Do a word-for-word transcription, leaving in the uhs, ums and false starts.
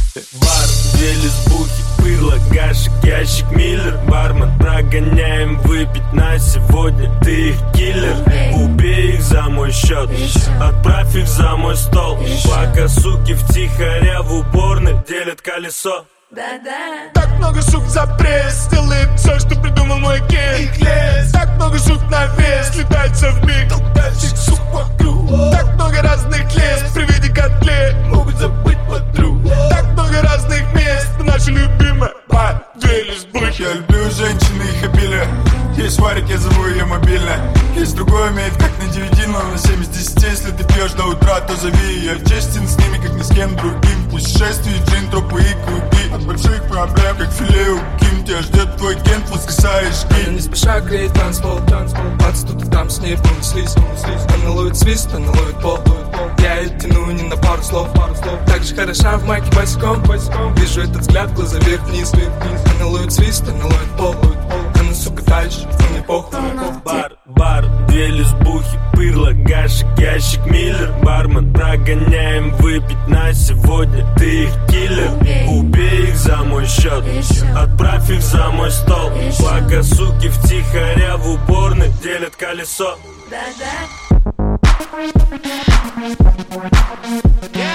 Бар, две лесбухи, пырло, гашек, ящик, миллер. Бармен, прогоняем выпить на сегодня. Ты их киллер, убей их за мой счет, отправь их за мой стол. Пока суки втихаря в уборной делят колесо. Да-да. Так много сук за пресс, делает все, что придумал мой кент. Так много сук на вес, летается в миг, толкающих сук вокруг. Так много разных лес, при виде котлет могут забыть подруг. Так много разных мест, наши любимые бар, две лесбухи. Я люблю женщин и их обилие. Есть варик, я зову ее мобильно. Есть другой умеет, как на ди ви ди, но на семь из десяти. Если ты пьешь до утра, то зови. Я честен с ними, как ни с кем другим. Путешествие, джин, тропы и круги. От больших проблем, как филе у Ким. Тебя ждет твой кент, воскресаешь Она ким. не спеша греет танцпол, двадцать тут и там с ней понеслись. Она ловит свист, она ловит пол. Я ее тяну не на пару слов. Так же хороша в майке босиком. Вижу этот взгляд, глаза вверх-вниз. Она ловит свист, она ловит пол. Она, сука, дальше, мне похуй. Бар, бар, две лесбухи, пырло, гашек, ящик, миллер. Бармен, прогоняем выпить на сегодня. Ты их киллер, убей их за мой счет, отправь их за мой стол. Пока суки втихаря в уборной делят колесо. Да-да.